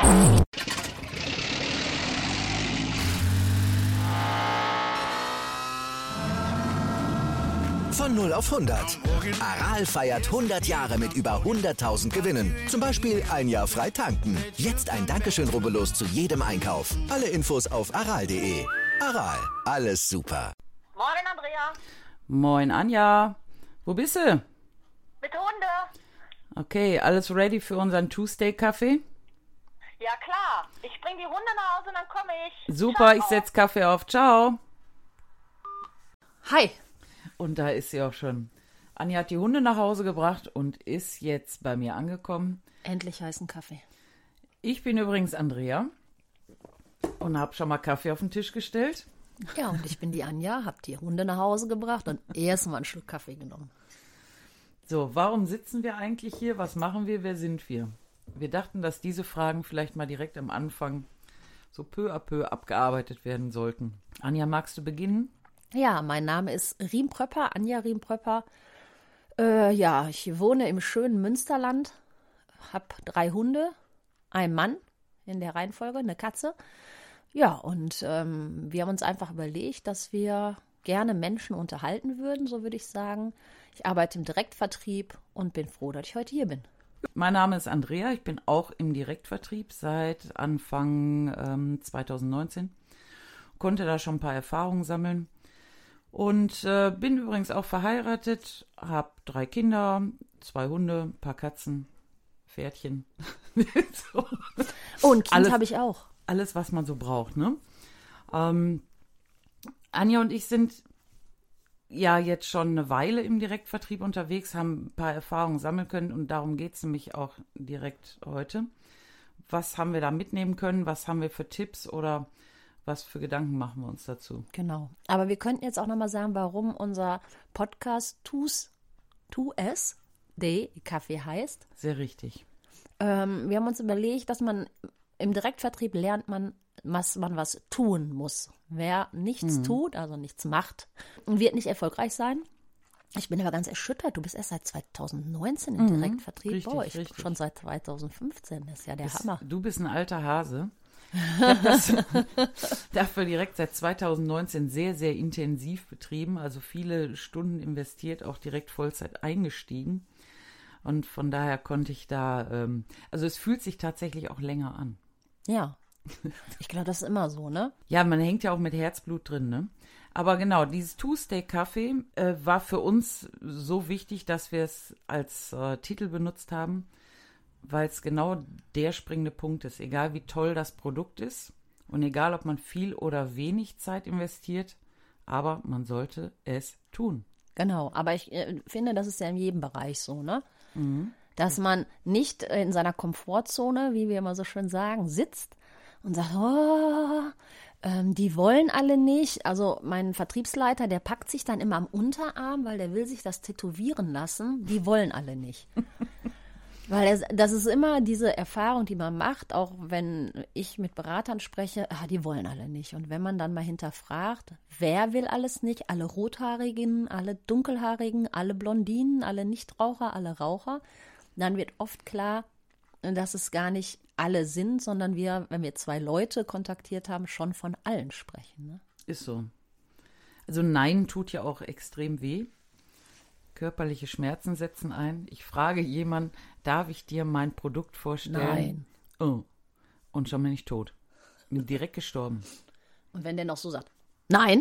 Von 0 auf 100. Aral feiert 100 Jahre mit über 100.000 Gewinnen. Zum Beispiel ein Jahr frei tanken. Jetzt ein Dankeschön, rubbellos zu jedem Einkauf. Alle Infos auf aral.de. Aral, alles super. Moin, Andrea. Moin, Anja. Wo bist du? Mit Hunde. Okay, alles ready für unseren Tuesday-Kaffee? Ja, klar. Ich bring die Hunde nach Hause und dann komme ich. Super, Ciao. ich setz Kaffee auf. Ciao. Hi. Und da ist sie auch schon. Anja hat die Hunde nach Hause gebracht und ist jetzt bei mir angekommen. Endlich heißen Kaffee. Ich bin übrigens Andrea und habe schon mal Kaffee auf den Tisch gestellt. Ja, und ich bin die Anja, hab die Hunde nach Hause gebracht und erst mal einen Schluck Kaffee genommen. So, warum sitzen wir eigentlich hier? Was machen wir? Wer sind wir? Wir dachten, dass diese Fragen vielleicht mal direkt am Anfang so peu à peu abgearbeitet werden sollten. Anja, magst du beginnen? Ja, mein Name ist Riempröpper, Anja Riempröpper. Ja, ich wohne im schönen Münsterland, hab 3 Hunde, einen Mann in der Reihenfolge, eine Katze. Ja, und wir haben uns einfach überlegt, dass wir gerne Menschen unterhalten würden, so würde ich sagen. Ich arbeite im Direktvertrieb und bin froh, dass ich heute hier bin. Mein Name ist Andrea, ich bin auch im Direktvertrieb seit Anfang 2019. Konnte da schon ein paar Erfahrungen sammeln und bin übrigens auch verheiratet, habe 3 Kinder, 2 Hunde, ein paar Katzen, Pferdchen. So. Oh, ein Kind Alles- habe ich auch. Alles, was man so braucht, ne? Anja und ich sind ja jetzt schon eine Weile im Direktvertrieb unterwegs, haben ein paar Erfahrungen sammeln können und darum geht es nämlich auch direkt heute. Was haben wir da mitnehmen können? Was haben wir für Tipps oder was für Gedanken machen wir uns dazu? Genau. Aber wir könnten jetzt auch nochmal sagen, warum unser Podcast Tu es Kaffee heißt. Sehr richtig. Wir haben uns überlegt, dass man im Direktvertrieb lernt, was man was tun muss. Wer nichts tut, also nichts macht, wird nicht erfolgreich sein. Ich bin aber ganz erschüttert. Du bist erst seit 2019 im Direktvertrieb. Richtig, Boah, ich richtig. schon seit 2015. Das ist ja der Hammer. Du bist ein alter Hase. Ich habe das dafür direkt seit 2019 sehr, sehr intensiv betrieben, also viele Stunden investiert, auch direkt Vollzeit eingestiegen. Und von daher konnte ich da, also es fühlt sich tatsächlich auch länger an. Ja. Ich glaube, das ist immer so, ne? Ja, man hängt ja auch mit Herzblut drin, ne? Aber genau, dieses Tuesday-Kaffee war für uns so wichtig, dass wir es als Titel benutzt haben, weil es genau der springende Punkt ist. Egal wie toll das Produkt ist und egal, ob man viel oder wenig Zeit investiert, aber man sollte es tun. Genau, aber ich finde, das ist ja in jedem Bereich so, ne? Dass man nicht in seiner Komfortzone, wie wir immer so schön sagen, sitzt und sagt, die wollen alle nicht. Also mein Vertriebsleiter, der packt sich dann immer am Unterarm, weil der will sich das tätowieren lassen. Die wollen alle nicht. Weil das ist immer diese Erfahrung, die man macht, auch wenn ich mit Beratern spreche, die wollen alle nicht. Und wenn man dann mal hinterfragt, wer will alles nicht? Alle Rothaarigen, alle Dunkelhaarigen, alle Blondinen, alle Nichtraucher, alle Raucher, dann wird oft klar, dass es gar nicht alle sind, sondern wir, wenn wir 2 Leute kontaktiert haben, schon von allen sprechen. Ne? Ist so. Also Nein tut ja auch extrem weh. Körperliche Schmerzen setzen ein. Ich frage jemanden, darf ich dir mein Produkt vorstellen? Nein. Oh. Und schon bin ich tot. Bin direkt gestorben. Und wenn der noch so sagt, nein,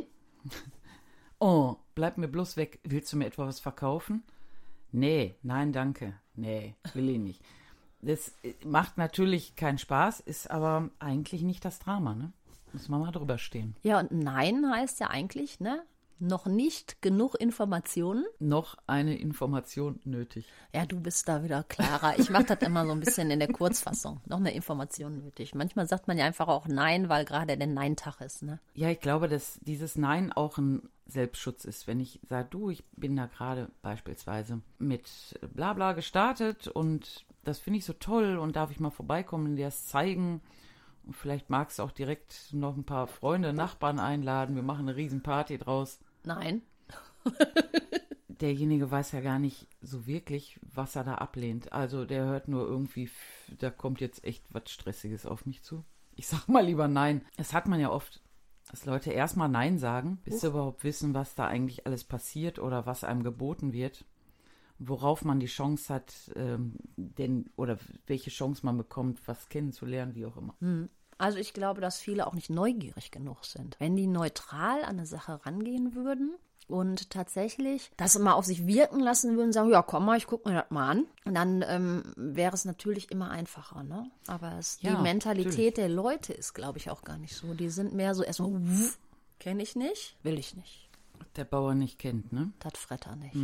Oh, bleib mir bloß weg. Willst du mir etwa was verkaufen? Nee, nein, danke. Nee, will ich nicht. Das macht natürlich keinen Spaß, ist aber eigentlich nicht das Drama, ne? Muss man mal drüber stehen. ja, und nein heißt ja eigentlich, ne? Noch nicht genug Informationen. Noch eine Information nötig. Ja, du bist da wieder klarer. Ich mache das immer so ein bisschen in der Kurzfassung. Noch eine Information nötig. Manchmal sagt man ja einfach auch Nein, weil gerade der Nein-Tag ist, ne? Ja, ich glaube, dass dieses Nein auch ein Selbstschutz ist. Wenn ich sage, du, ich bin da gerade beispielsweise mit Blabla gestartet und das finde ich so toll und darf ich mal vorbeikommen und dir das zeigen. Und vielleicht magst du auch direkt noch ein paar Freunde, Nachbarn einladen. Wir machen eine Riesenparty draus. Nein. derjenige weiß ja gar nicht so wirklich, was er da ablehnt. Also der hört nur irgendwie, da kommt jetzt echt was Stressiges auf mich zu. Ich sag mal lieber nein. Das hat man ja oft, dass Leute erstmal nein sagen, bis sie überhaupt wissen, was da eigentlich alles passiert oder was einem geboten wird. Worauf man die Chance hat, oder welche Chance man bekommt, was kennenzulernen, wie auch immer. Also ich glaube, dass viele auch nicht neugierig genug sind. Wenn die neutral an eine Sache rangehen würden und tatsächlich das mal auf sich wirken lassen würden, sagen, ja, komm mal, ich guck mir das mal an. Und dann wäre es natürlich immer einfacher, ne? Aber die Mentalität der Leute ist, glaube ich, auch gar nicht so. Die sind mehr so erstmal, kenne ich nicht, will ich nicht. Der Bauer nicht kennt, ne? Das Fretter nicht.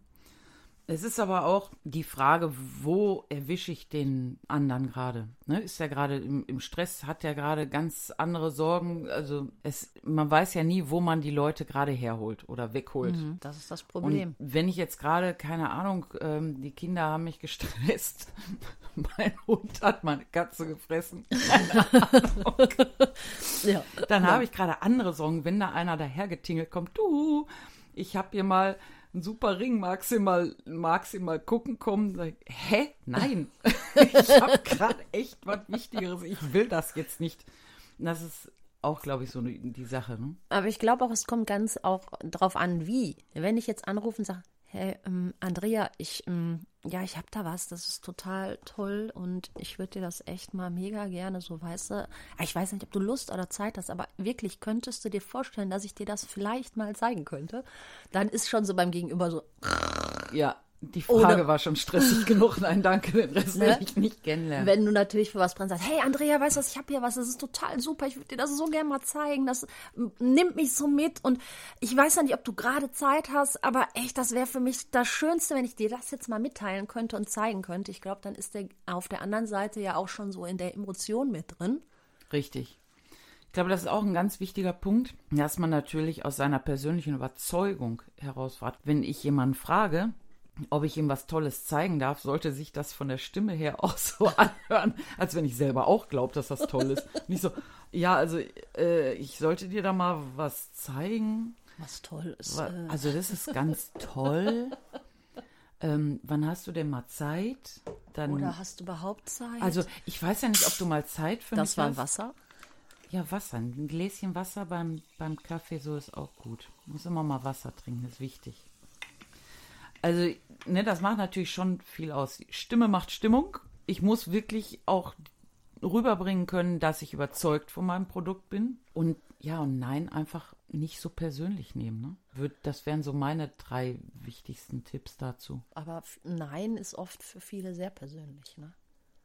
Es ist aber auch die Frage, wo erwische ich den anderen gerade? Ne? Ist er gerade im Stress, hat er gerade ganz andere Sorgen? Also man weiß ja nie, wo man die Leute gerade herholt oder wegholt. Das ist das Problem. Und wenn ich jetzt gerade, keine Ahnung, die Kinder haben mich gestresst, mein Hund hat meine Katze gefressen, keine Ahnung. Dann habe ich gerade andere Sorgen, wenn da einer dahergetingelt kommt, ich habe hier mal ein super Ring, magst du mal gucken kommen? Sag ich, hä? Nein. Ich habe gerade echt was Wichtigeres. Ich will das jetzt nicht. Das ist auch, glaube ich, so die Sache. Ne? Aber ich glaube auch, es kommt ganz auch drauf an, wie. Wenn ich jetzt anrufe und sage, hey, Andrea, ich habe da was, das ist total toll und ich würde dir das echt mal mega gerne, so weißt du, ich weiß nicht, ob du Lust oder Zeit hast, aber wirklich könntest du dir vorstellen, dass ich dir das vielleicht mal zeigen könnte, dann ist schon so beim Gegenüber so. Ja, die Frage war schon stressig genug. Nein, danke, den Rest will ich nicht kennenlernen. Wenn du natürlich für was brennst, sagst, hey Andrea, weißt du was, ich habe hier was, das ist total super, ich würde dir das so gerne mal zeigen, das nimmt mich so mit und ich weiß ja nicht, ob du gerade Zeit hast, aber echt, das wäre für mich das Schönste, wenn ich dir das jetzt mal mitteilen könnte und zeigen könnte. Ich glaube, dann ist der auf der anderen Seite ja auch schon so in der Emotion mit drin. Richtig. Ich glaube, das ist auch ein ganz wichtiger Punkt, dass man natürlich aus seiner persönlichen Überzeugung herausfragt. Wenn ich jemanden frage, ob ich ihm was Tolles zeigen darf, sollte sich das von der Stimme her auch so anhören, als wenn ich selber auch glaube, dass das toll ist. Nicht so, ja, also ich sollte dir da mal was zeigen. Was toll ist. Also das ist ganz toll. Wann hast du denn mal Zeit? Oder hast du überhaupt Zeit? Also ich weiß ja nicht, ob du mal Zeit für mich hast. Das war Wasser? Ja, Wasser. Ein Gläschen Wasser beim Kaffee, so ist auch gut. Muss immer mal Wasser trinken, ist wichtig. Also, das macht natürlich schon viel aus. Stimme macht Stimmung. Ich muss wirklich auch rüberbringen können, dass ich überzeugt von meinem Produkt bin. Und ja und nein, einfach nicht so persönlich nehmen. Ne? Das wären so meine 3 wichtigsten Tipps dazu. Aber Nein ist oft für viele sehr persönlich, ne?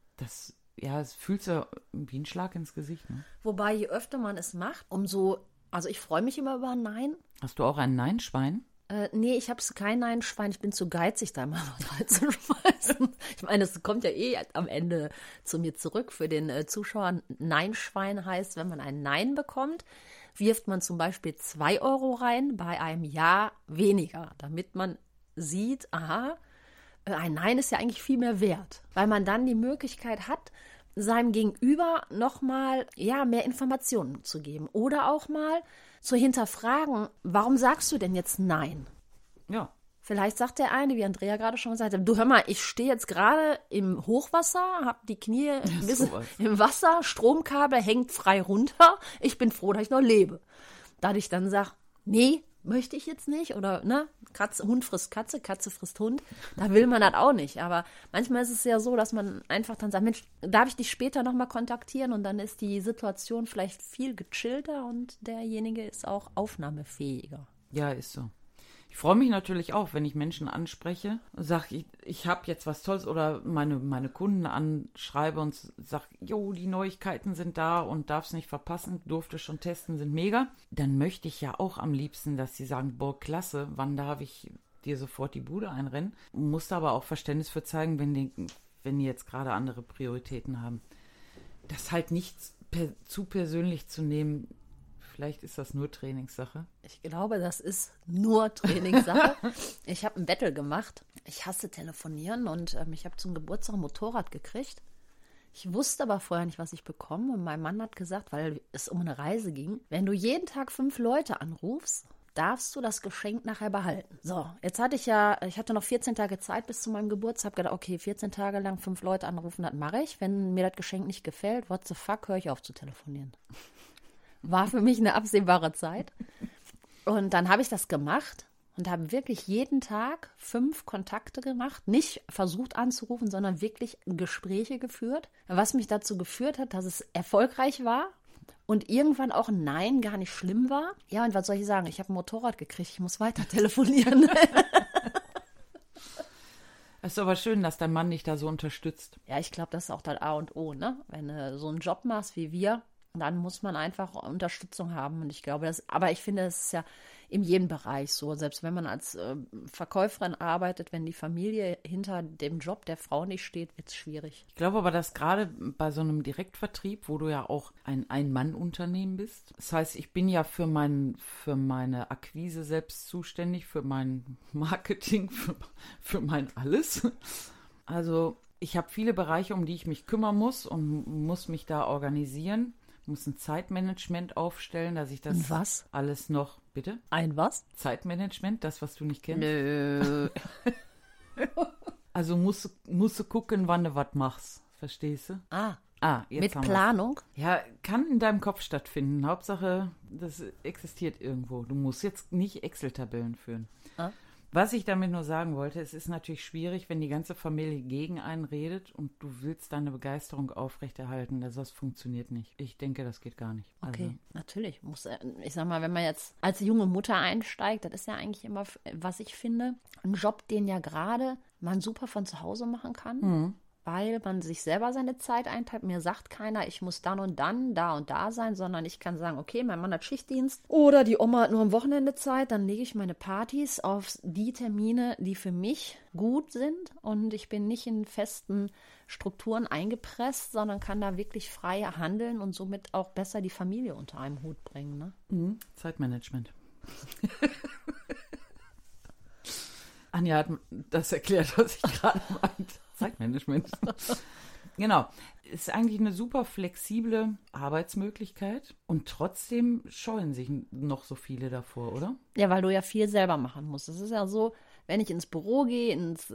Es fühlt sich wie ein Schlag ins Gesicht. Ne? Wobei, je öfter man es macht, also ich freue mich immer über ein Nein. Hast du auch ein Nein-Schwein? Nee, ich habe kein Nein-Schwein. Ich bin zu geizig, da mal was reinzuschmeißen. Ich meine, es kommt ja am Ende zu mir zurück. Für den Zuschauer, Nein-Schwein heißt, wenn man ein Nein bekommt, wirft man zum Beispiel 2 Euro rein, bei einem Ja weniger, damit man sieht, aha, ein Nein ist ja eigentlich viel mehr wert, weil man dann die Möglichkeit hat, seinem Gegenüber nochmal mehr Informationen zu geben oder auch mal zu hinterfragen, warum sagst du denn jetzt Nein? Ja. Vielleicht sagt der eine, wie Andrea gerade schon gesagt hat, du hör mal, ich stehe jetzt gerade im Hochwasser, habe die Knie ein bisschen im Wasser, Stromkabel hängt frei runter, ich bin froh, dass ich noch lebe. Da ich dann sage, nee, möchte ich jetzt nicht oder Hund frisst Katze, Katze frisst Hund, da will man das auch nicht. Aber manchmal ist es ja so, dass man einfach dann sagt, Mensch, darf ich dich später nochmal kontaktieren? Und dann ist die Situation vielleicht viel gechillter und derjenige ist auch aufnahmefähiger. Ja, ist so. Ich freue mich natürlich auch, wenn ich Menschen anspreche und sage, ich habe jetzt was Tolles oder meine Kunden anschreibe und sage, jo, die Neuigkeiten sind da und darf es nicht verpassen, durfte schon testen, sind mega. Dann möchte ich ja auch am liebsten, dass sie sagen, boah, klasse, wann darf ich dir sofort die Bude einrennen? Muss da aber auch Verständnis für zeigen, wenn die jetzt gerade andere Prioritäten haben. Das halt nicht zu persönlich zu nehmen. Vielleicht ist das nur Trainingssache. Ich glaube, das ist nur Trainingssache. Ich habe ein Battle gemacht. Ich hasse telefonieren und ich habe zum Geburtstag ein Motorrad gekriegt. Ich wusste aber vorher nicht, was ich bekomme. Und mein Mann hat gesagt, weil es um eine Reise ging, wenn du jeden Tag 5 Leute anrufst, darfst du das Geschenk nachher behalten. So, jetzt ich hatte noch 14 Tage Zeit bis zu meinem Geburtstag, habe gedacht, okay, 14 Tage lang 5 Leute anrufen, das mache ich. Wenn mir das Geschenk nicht gefällt, what the fuck, höre ich auf zu telefonieren. War für mich eine absehbare Zeit. Und dann habe ich das gemacht und habe wirklich jeden Tag 5 Kontakte gemacht, nicht versucht anzurufen, sondern wirklich Gespräche geführt, was mich dazu geführt hat, dass es erfolgreich war. Und irgendwann auch ein Nein gar nicht schlimm war. Ja, und was soll ich sagen? Ich habe ein Motorrad gekriegt, ich muss weiter telefonieren. Es ist aber schön, dass dein Mann dich da so unterstützt. Ja, ich glaube, das ist auch das A und O, ne? Wenn du so einen Job machst wie wir, dann muss man einfach Unterstützung haben. Und ich glaube, aber ich finde, es ist ja in jedem Bereich so. Selbst wenn man als Verkäuferin arbeitet, wenn die Familie hinter dem Job der Frau nicht steht, wird es schwierig. Ich glaube aber, dass gerade bei so einem Direktvertrieb, wo du ja auch ein Ein-Mann-Unternehmen bist, das heißt, ich bin ja für meine Akquise selbst zuständig, für mein Marketing, für mein alles. Also ich habe viele Bereiche, um die ich mich kümmern muss und muss mich da organisieren. Muss ein Zeitmanagement aufstellen, dass ich das was? Alles noch, bitte? Ein was? Zeitmanagement, das, was du nicht kennst? Nö. Also musst du gucken, wann du was machst, verstehst du? Jetzt mit haben wir's. Planung? Ja, kann in deinem Kopf stattfinden. Hauptsache, das existiert irgendwo. Du musst jetzt nicht Excel-Tabellen führen. Was ich damit nur sagen wollte, es ist natürlich schwierig, wenn die ganze Familie gegen einen redet und du willst deine Begeisterung aufrechterhalten. Das funktioniert nicht. Ich denke, das geht gar nicht. Okay, natürlich. Ich sag mal, wenn man jetzt als junge Mutter einsteigt, das ist ja eigentlich immer, was ich finde, ein Job, den ja gerade man super von zu Hause machen kann. Weil man sich selber seine Zeit einteilt. Mir sagt keiner, ich muss dann und dann, da und da sein, sondern ich kann sagen, okay, mein Mann hat Schichtdienst oder die Oma hat nur am Wochenende Zeit, dann lege ich meine Partys auf die Termine, die für mich gut sind und ich bin nicht in festen Strukturen eingepresst, sondern kann da wirklich frei handeln und somit auch besser die Familie unter einem Hut bringen. Ne? Zeitmanagement. Anja hat das erklärt, was ich gerade meinte. Zeitmanagement. Genau. Ist eigentlich eine super flexible Arbeitsmöglichkeit und trotzdem scheuen sich noch so viele davor, oder? Ja, weil du ja viel selber machen musst. Es ist ja so, wenn ich ins Büro gehe,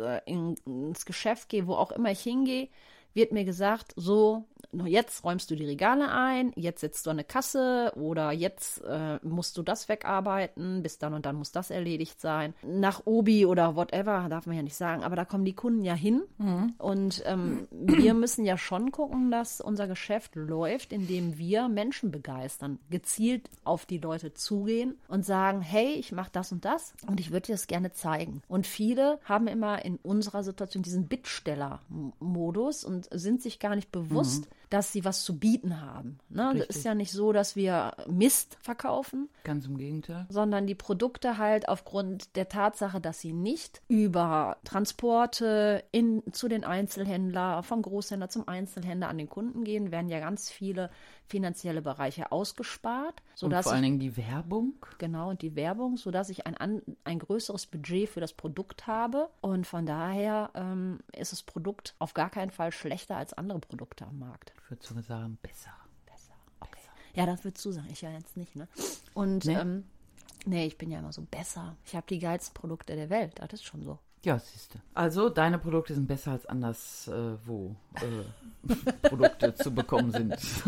ins Geschäft gehe, wo auch immer ich hingehe, wird mir gesagt, so, jetzt räumst du die Regale ein, jetzt setzt du an eine Kasse oder jetzt musst du das wegarbeiten, bis dann und dann muss das erledigt sein. Nach Obi oder whatever, darf man ja nicht sagen, aber da kommen die Kunden ja hin und wir müssen ja schon gucken, dass unser Geschäft läuft, indem wir Menschen begeistern, gezielt auf die Leute zugehen und sagen, hey, ich mache das und ich würde dir das gerne zeigen. Und viele haben immer in unserer Situation diesen Bittsteller-Modus und sind sich gar nicht bewusst, dass sie was zu bieten haben. Ne? Es ist ja nicht so, dass wir Mist verkaufen. Ganz im Gegenteil. Sondern die Produkte halt aufgrund der Tatsache, dass sie nicht über Transporte zu den Einzelhändlern, vom Großhändler zum Einzelhändler an den Kunden gehen, werden ja ganz viele finanzielle Bereiche ausgespart. Und vor allen Dingen die Werbung. Genau, und die Werbung, sodass ich ein größeres Budget für das Produkt habe. Und von daher ist das Produkt auf gar keinen Fall schlechter als andere Produkte am Markt. Ich würde sogar sagen, besser. Okay. Ja, das würdest du sagen, ich ja jetzt nicht, ne? Und nee, ich bin ja immer so besser. Ich habe die geilsten Produkte der Welt, das ist schon so. Ja, siehst du. Also, deine Produkte sind besser als anderswo Produkte zu bekommen sind.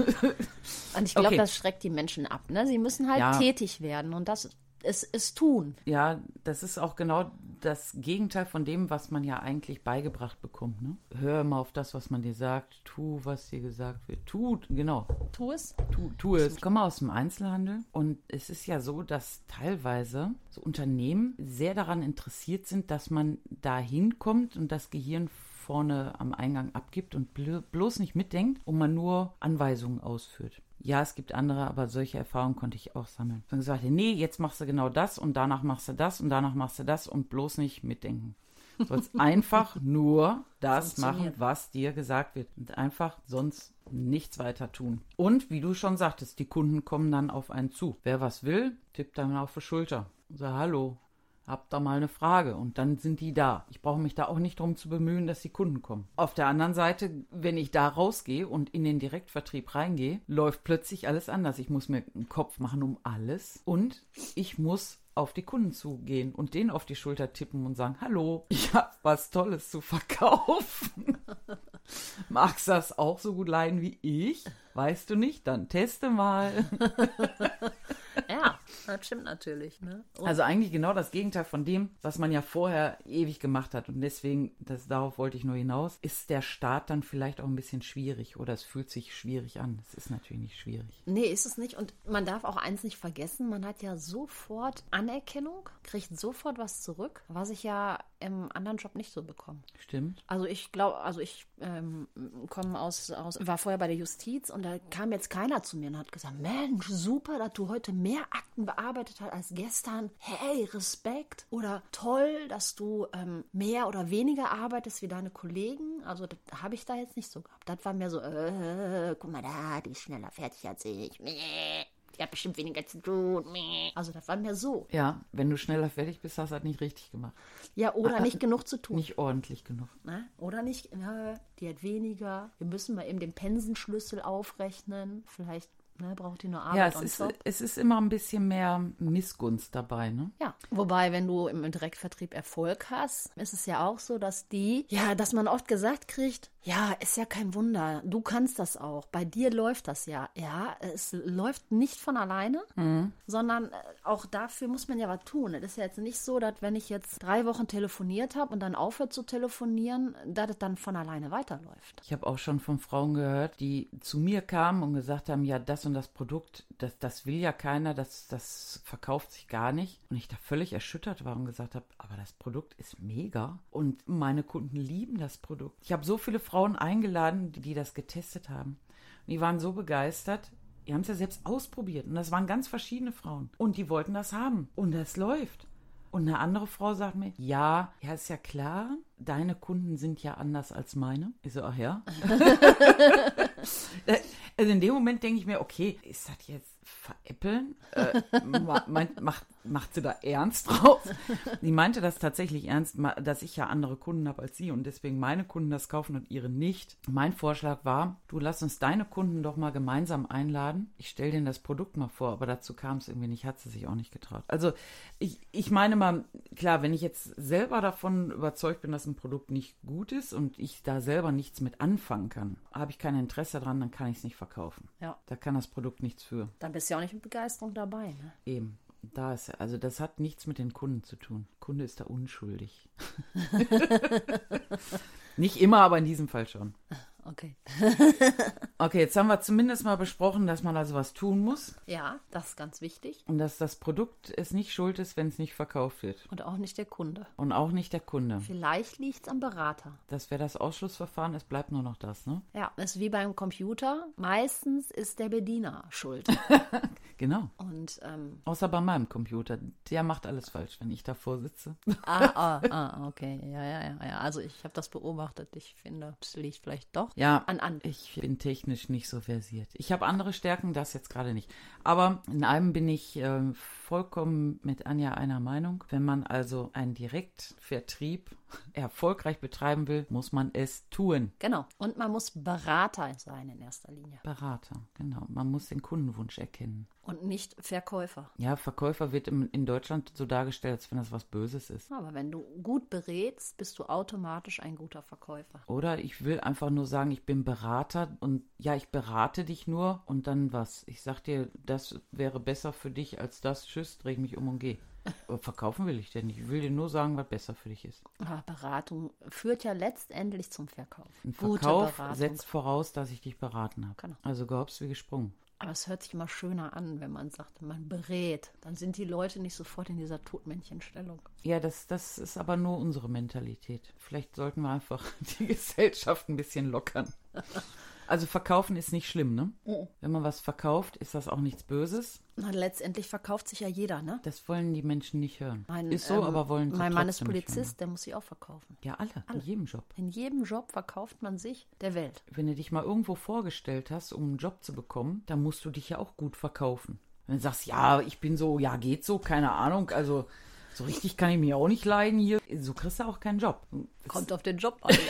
Und ich glaube, das schreckt die Menschen ab, ne? Sie müssen halt tätig werden und das es tun. Ja, das ist auch genau das Gegenteil von dem, was man ja eigentlich beigebracht bekommt. Ne? Hör mal auf das, was man dir sagt. Tu, was dir gesagt wird. Tu es. Tu es. Ich komme aus dem Einzelhandel und es ist ja so, dass teilweise so Unternehmen sehr daran interessiert sind, dass man da hinkommt und das Gehirn vorne am Eingang abgibt und bloß nicht mitdenkt und man nur Anweisungen ausführt. Ja, es gibt andere, aber solche Erfahrungen konnte ich auch sammeln. Dann gesagt, nee, jetzt machst du genau das und danach machst du das und danach machst du das und bloß nicht mitdenken. Du sollst einfach nur das machen, was dir gesagt wird und einfach sonst nichts weiter tun. Und wie du schon sagtest, die Kunden kommen dann auf einen zu. Wer was will, tippt dann auf die Schulter und sagt, hallo, hab da mal eine Frage und dann sind die da. Ich brauche mich da auch nicht drum zu bemühen, dass die Kunden kommen. Auf der anderen Seite, wenn ich da rausgehe und in den Direktvertrieb reingehe, läuft plötzlich alles anders. Ich muss mir einen Kopf machen um alles und ich muss auf die Kunden zugehen und denen auf die Schulter tippen und sagen, hallo, ich habe was Tolles zu verkaufen. Magst du das auch so gut leiden wie ich? Weißt du nicht? Dann teste mal. Ja, das stimmt natürlich. Ne? Also eigentlich genau das Gegenteil von dem, was man ja vorher ewig gemacht hat. Und deswegen, darauf wollte ich nur hinaus, ist der Start dann vielleicht auch ein bisschen schwierig oder es fühlt sich schwierig an. Es ist natürlich nicht schwierig. Nee, ist es nicht. Und man darf auch eins nicht vergessen, man hat ja sofort Anerkennung, kriegt sofort was zurück, was ich ja im anderen Job nicht so bekomme. Stimmt. Also ich glaube, ich komme war vorher bei der Justiz und da kam jetzt keiner zu mir und hat gesagt, Mensch, super, dass du heute mehr Akten bearbeitet hast als gestern. Hey, Respekt. Oder toll, dass du mehr oder weniger arbeitest wie deine Kollegen. Also das habe ich da jetzt nicht so gehabt. Das war mehr so, guck mal da, die ist schneller fertig als ich. Die hat bestimmt weniger zu tun. Also das war mir so. Ja, wenn du schneller fertig bist, hast du das nicht richtig gemacht. Ja, oder nicht genug zu tun. Nicht ordentlich genug. Na? Oder nicht, die hat weniger. Wir müssen mal eben den Pensenschlüssel aufrechnen. Vielleicht braucht die nur Arbeit ja, on top. Es ist immer ein bisschen mehr Missgunst dabei, ne? Ja, wobei, wenn du im Direktvertrieb Erfolg hast, ist es ja auch so, dass dass man oft gesagt kriegt, ja, ist ja kein Wunder, du kannst das auch, bei dir läuft das ja. Ja, es läuft nicht von alleine, sondern auch dafür muss man ja was tun. Es ist ja jetzt nicht so, dass wenn ich jetzt 3 Wochen telefoniert habe und dann aufhört zu telefonieren, dass es dann von alleine weiterläuft. Ich habe auch schon von Frauen gehört, die zu mir kamen und gesagt haben, ja, das und das Produkt, das will ja keiner, das verkauft sich gar nicht. Und ich da völlig erschüttert war und gesagt habe, aber das Produkt ist mega und meine Kunden lieben das Produkt. Ich habe so viele Frauen eingeladen, die das getestet haben. Und die waren so begeistert, die haben es ja selbst ausprobiert. Und das waren ganz verschiedene Frauen. Und die wollten das haben. Und das läuft. Und eine andere Frau sagt mir, ja, ist ja klar, deine Kunden sind ja anders als meine. Ich so, ach ja. Also in dem Moment denke ich mir, okay, ist das jetzt veräppeln? Macht sie da ernst drauf? Sie meinte das tatsächlich ernst, dass ich ja andere Kunden habe als sie und deswegen meine Kunden das kaufen und ihre nicht. Mein Vorschlag war, du lass uns deine Kunden doch mal gemeinsam einladen. Ich stelle denen das Produkt mal vor, aber dazu kam es irgendwie nicht, hat sie sich auch nicht getraut. Also ich meine mal, klar, wenn ich jetzt selber davon überzeugt bin, dass ein Produkt nicht gut ist und ich da selber nichts mit anfangen kann, habe ich kein Interesse dran, dann kann ich es nicht verkaufen. Ja. Da kann das Produkt nichts für. Dann bist du ja auch nicht mit Begeisterung dabei, ne? Eben. Also das hat nichts mit den Kunden zu tun. Kunde ist da unschuldig. Nicht immer, aber in diesem Fall schon. Okay. Okay, jetzt haben wir zumindest mal besprochen, dass man also was tun muss. Ja, das ist ganz wichtig. Und dass das Produkt es nicht schuld ist, wenn es nicht verkauft wird. Und auch nicht der Kunde. Und auch nicht der Kunde. Vielleicht liegt es am Berater. Das wäre das Ausschlussverfahren, es bleibt nur noch das, ne? Ja, ist wie beim Computer. Meistens ist der Bediener schuld. Genau. Und, außer bei meinem Computer. Der macht alles falsch, wenn ich davor sitze. Okay. Ja. Also ich habe das beobachtet. Ich finde, es liegt vielleicht doch ja, an. Ich bin technisch nicht so versiert. Ich habe andere Stärken, das jetzt gerade nicht. Aber in einem bin ich vollkommen mit Anja einer Meinung. Wenn man also einen Direktvertrieb erfolgreich betreiben will, muss man es tun. Genau. Und man muss Berater sein in erster Linie. Berater, genau. Man muss den Kundenwunsch erkennen. Und nicht Verkäufer. Ja, Verkäufer wird in Deutschland so dargestellt, als wenn das was Böses ist. Aber wenn du gut berätst, bist du automatisch ein guter Verkäufer. Oder ich will einfach nur sagen, ich bin Berater und ja, ich berate dich nur und dann was. Ich sag dir, das wäre besser für dich als das. Tschüss, dreh ich mich um und geh. Aber verkaufen will ich dir nicht. Ich will dir nur sagen, was besser für dich ist. Aber Beratung führt ja letztendlich zum Verkauf. Ein Verkauf setzt voraus, dass ich dich beraten habe. Genau. Also gehopst wie gesprungen. Aber es hört sich immer schöner an, wenn man sagt, man berät. Dann sind die Leute nicht sofort in dieser Todmännchenstellung. Ja, das ist aber nur unsere Mentalität. Vielleicht sollten wir einfach die Gesellschaft ein bisschen lockern. Also verkaufen ist nicht schlimm, ne? Oh. Wenn man was verkauft, ist das auch nichts Böses. Na, letztendlich verkauft sich ja jeder, ne? Das wollen die Menschen nicht hören. Ist so, aber wollen sie mein Mann ist trotzdem nicht Polizist, hören. der muss sich auch verkaufen. Ja, alle. In jedem Job. In jedem Job verkauft man sich der Welt. Wenn du dich mal irgendwo vorgestellt hast, um einen Job zu bekommen, dann musst du dich ja auch gut verkaufen. Wenn du sagst, ja, ich bin so, ja, geht so, keine Ahnung, also So richtig kann ich mich auch nicht leiden hier. So kriegst du auch keinen Job. Kommt auf den Job an.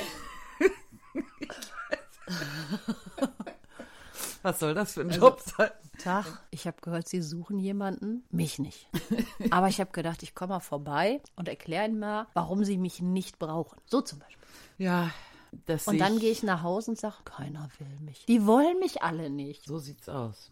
Was soll das für ein Job sein? Tag, ich habe gehört, Sie suchen jemanden. Mich nicht. Aber ich habe gedacht, ich komme mal vorbei und erkläre Ihnen mal, warum Sie mich nicht brauchen. So zum Beispiel. Ja, das Und dann gehe ich nach Hause und sage, keiner will mich. Die wollen mich alle nicht. So sieht's aus.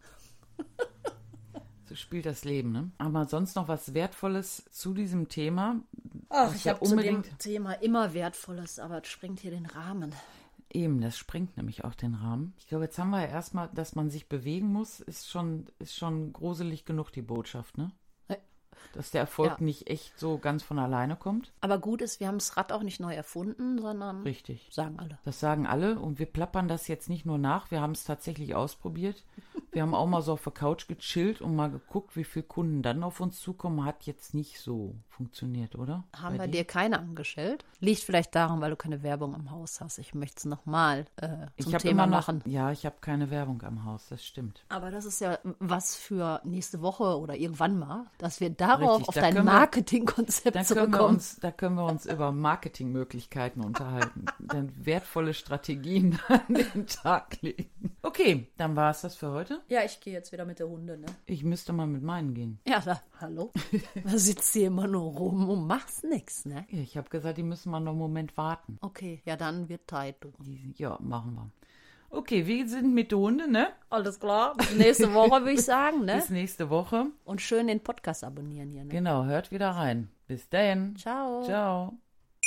So spielt das Leben, ne? Aber sonst noch was Wertvolles zu diesem Thema? Ach, ich habe zu dem Thema immer Wertvolles, aber es sprengt hier den Rahmen. Eben, das sprengt nämlich auch den Rahmen. Ich glaube, jetzt haben wir ja erstmal, dass man sich bewegen muss, ist schon gruselig genug, die Botschaft, ne? Dass der Erfolg nicht echt so ganz von alleine kommt. Aber gut ist, wir haben das Rad auch nicht neu erfunden, sondern richtig. Sagen alle. Das sagen alle und wir plappern das jetzt nicht nur nach, wir haben es tatsächlich ausprobiert. Wir haben auch mal so auf der Couch gechillt und mal geguckt, wie viele Kunden dann auf uns zukommen. Hat jetzt nicht so funktioniert, oder? Haben wir dir keine angestellt? Liegt vielleicht daran, weil du keine Werbung am Haus hast. Ich möchte es nochmal zum Thema machen. Ja, ich habe keine Werbung am Haus, das stimmt. Aber das ist ja was für nächste Woche oder irgendwann mal, dass wir darauf auf Da dein Marketingkonzept zurückkommen. Da können wir uns über Marketingmöglichkeiten unterhalten. Dann wertvolle Strategien an den Tag legen. Okay, dann war es das für heute. Ja, ich gehe jetzt wieder mit der Hunde, ne? Ich müsste mal mit meinen gehen. Ja, hallo? Da sitzt hier immer nur rum und machst nichts, ne? Ja, ich habe gesagt, die müssen mal noch einen Moment warten. Okay, ja, dann wird Zeit, du. Ja, machen wir. Okay, wir sind mit der Hunde, ne? Alles klar. Bis nächste Woche, würde ich sagen, ne? Bis nächste Woche. Und schön den Podcast abonnieren hier, ne? Genau, hört wieder rein. Bis dahin. Ciao. Ciao.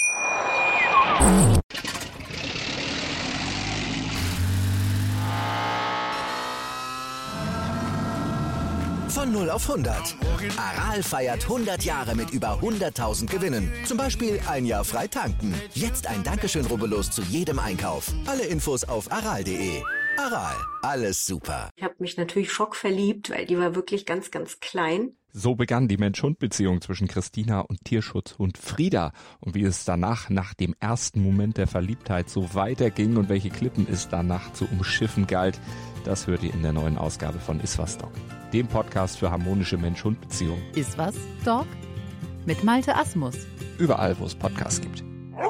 Von 0 auf 100. Aral feiert 100 Jahre mit über 100.000 Gewinnen. Zum Beispiel ein Jahr frei tanken. Jetzt ein Dankeschön, rubbellos zu jedem Einkauf. Alle Infos auf aral.de. Aral, alles super. Ich habe mich natürlich schockverliebt, weil die war wirklich ganz, ganz klein. So begann die Mensch-Hund-Beziehung zwischen Christina und Tierschutzhund Frieda. Und wie es danach, nach dem ersten Moment der Verliebtheit, so weiterging und welche Klippen es danach zu umschiffen galt, das hört ihr in der neuen Ausgabe von Iswas Dog, dem Podcast für harmonische Mensch-Hund-Beziehungen. Iswas Dog? Mit Malte Asmus. Überall, wo es Podcasts gibt.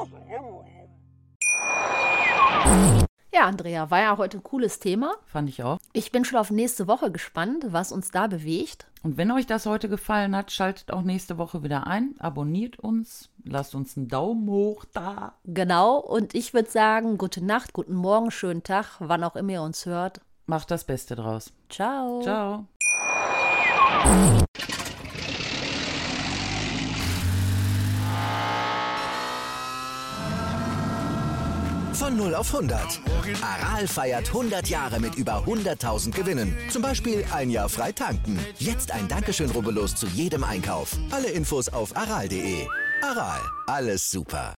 Ja, Andrea, war ja heute ein cooles Thema. Fand ich auch. Ich bin schon auf nächste Woche gespannt, was uns da bewegt. Und wenn euch das heute gefallen hat, schaltet auch nächste Woche wieder ein. Abonniert uns. Lasst uns einen Daumen hoch da. Genau. Und ich würde sagen, gute Nacht, guten Morgen, schönen Tag, wann auch immer ihr uns hört. Macht das Beste draus. Ciao. Ciao. Von 0 auf 100. Aral feiert 100 Jahre mit über 100.000 Gewinnen. Zum Beispiel ein Jahr frei tanken. Jetzt ein Dankeschön, rubbellos zu jedem Einkauf. Alle Infos auf aral.de. Aral, alles super.